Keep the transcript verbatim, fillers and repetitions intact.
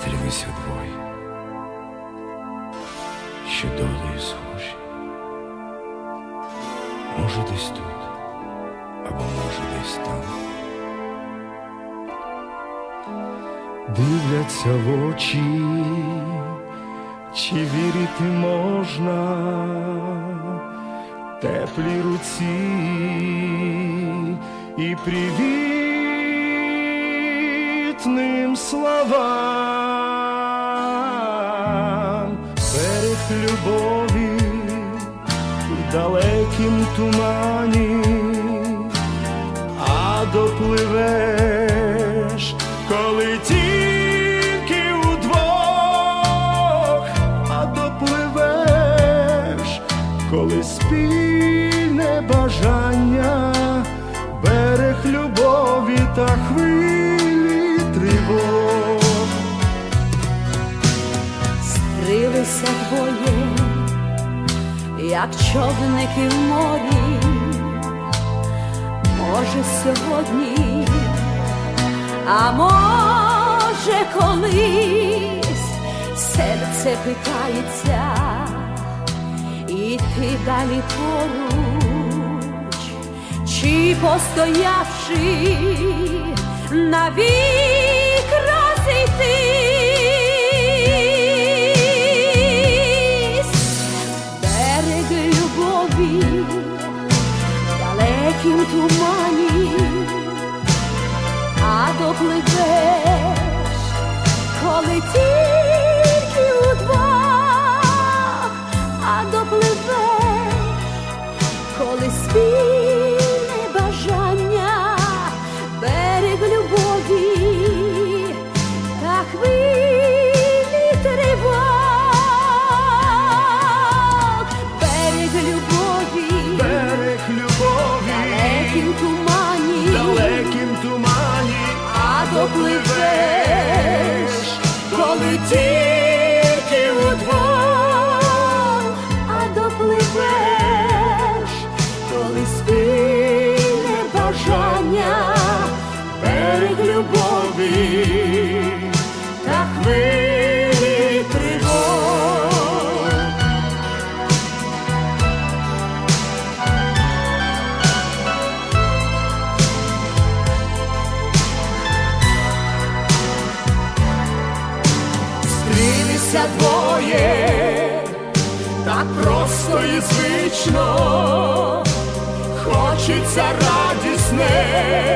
Стрілися двоє, що долею схожі. Може, десь тут, або може, десь там. Дивляться в очі, чи вірити можна теплій руці і привітним словам. Берег любові в далекім тумані, а допливеш, коли тільки удвох, а допливеш, коли спільне бажання, берег любові та хвилі тривог. Стрілися двоє, як човники в морі. Може, сьогодні, а може, колись серце питається іти далі поруч, чи постоявши навік розійтись. Берег любові в далекім тумані, а допливеш, коли тільки удвох, а допливеш, коли спільне бажання, берег любові та хвилі тривог. Берег любові, Берег любові в далекім тумані, далеким тумані, а допливеш, коли тільки удвох, а допливеш, коли спільне бажання, берег любові та хвилі тривог. Стрілися двоє, так просто і звично, хочеться радісне